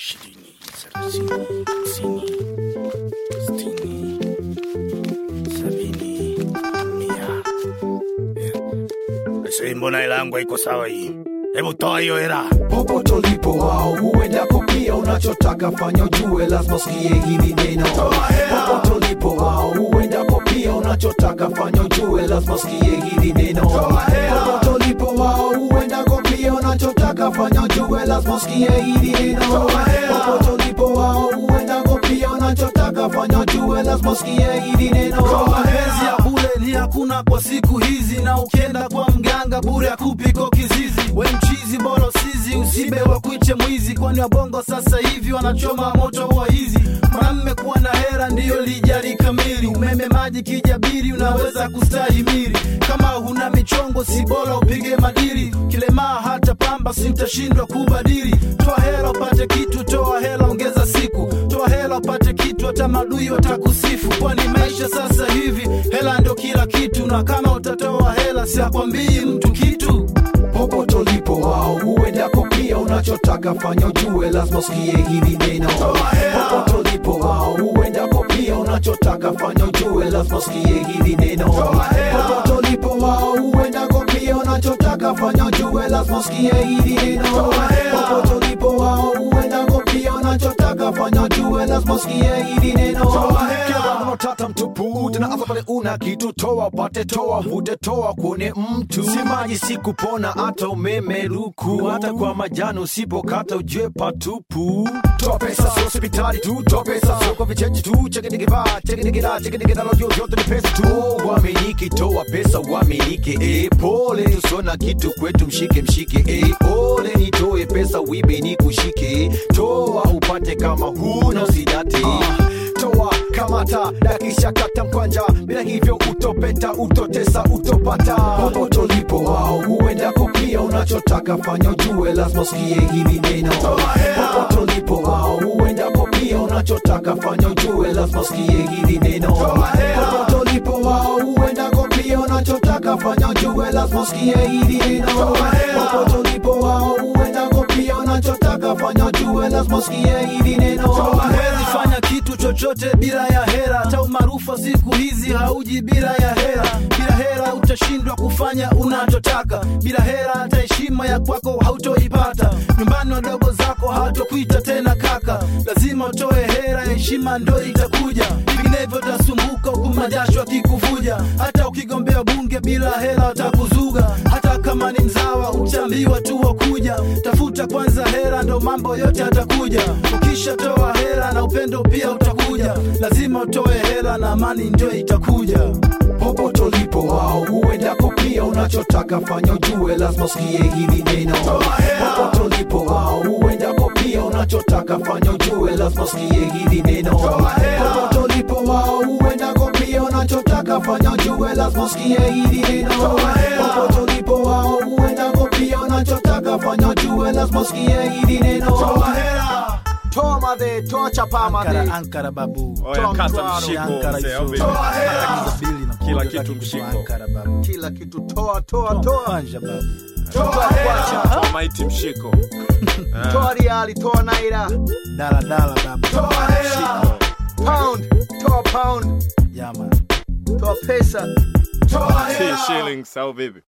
Mbona ilangu iko sawa hii? Hebu toa hiyo hela. Popote ulipo wao huenda kopia unachotaka fanya ujue lazima usikie hili neno. Popote ulipo wao huenda kopia unachotaka fanya ujue lazima usikie hili neno. Popote ulipo wao huenda kopia unachotaka fanya ujue lazima usikie hili neno. Popote ulipo wao huenda kopia unachotaka fanya ujue lazima usikie hili neno. Mapenzi ya bure ni hakuna kwa siku hizi, na ukienda kwa mganga bure akupiko kizizi. We mchizi bora sizi usibe wa kuiche mwizi, kwani wabongo sasa hivi wanachoma moto wa hizi. Mwanamume kuwa na hera ndiyo lijali kamili, umeme maji kijabiri unaweza kustahimili. Kama huna michongo si bora upige madiri, kilemaa hata pamba sintashindwa kubadili. Toa hela upate kitu, toa hela ongeza siku, toa hela upate kitu hata madui watakusifu. Kwani maisha sasa hivi hela ndio kila kitu, na kama utatoa hela siakwambii mtu kitu. Popote ulipo wao huenda kopia unachotaka fanya ujue lazima usikie hili neno. Popote ulipo wao huenda kopia unachotaka fanya ujue lazima usikie hili neno. Popote ulipo wao huenda kopia unachotaka fanya ujue lazima usikie hili neno. Popote ulipo wao huenda kopia unachotaka fanya ujue lazima usikie hili neno. Kila unataka mtupu tena hapa pale una kitu, toa upate, toa vute, toa kuone mtu. Si maji si kupona hata umeme ruku, hata kwa majani usipokata ujue patupu. Toa pesa sio hospitali tu, toa pesa sio kwa vichechi tu. Chekinikivaa, chekinikida lojo yote ni pesa tu. Uaminiki, toa pesa uaminike. Pole tusona kitu kwetu mshike. Ole nitoe pesa uibe ni kushike. Toa upate kama huna usidate. Toa kamata dakisha kata mkwanja, bila hivyo utopeta, utotesa, utopata. Popote ulipo wao huenda kopia unachotaka fanya ujue lazima usikie hili neno. Popote ulipo wao huenda kopia unachotaka fanya ujue lazima usikie hili neno. Popote ulipo wao huenda kopia unachotaka fanya ujue lazima usikie hili neno. Popote ulipo wao huenda kopia unachotaka fanya ujue lazima usikie hili neno. Huwezi fanya kitu chochote bila ya hera, hata umaarufu siku hizi hauji bila ya hera. Bila hera utashindwa kufanya unachotaka, bila hera hata heshima ya kwako hautoipata. Nyumbani wadogo zako hawatokuita tena kaka, lazima utoe hera, heshima ndio itakuja. Vinginevyo utasumbuka huku majasho akikuvuja. Hata ukigombea bunge bila hera watakuzuga, hata kama ni mzawa utaambiwa tu wakuja. Tafuta kwanza hera ndo mambo yote atakuja. Ukisha toa hera na upendo pia utakuja, lazima utoe hera na amani ndio itakuja. Popote ulipo wao huenda kopia unachotaka fanya ujue lazima usikie hili neno. Popote ulipo wao huenda kopia unachotaka fanya ujue lazima usikie hili neno. Popote ulipo wao huenda kopia unachotaka fanya ujue lazima usikie hili neno. Popote ulipo wao huenda kopia unachotaka fanya ujue lazima usikie hili neno. Toa hera, toa madhe, toa chapa madhe. Ankara babu, Oya kata mshiko mzee. toa hera, Kila kitu mshiko. Ankara babu, Kila kitu toa panja babu, toa hera, Toa maiti mshiko. toa riali, toa naira, dala babu, toa hera, toa pound, yama, toa pesa, toa hera. Shillings au vipi?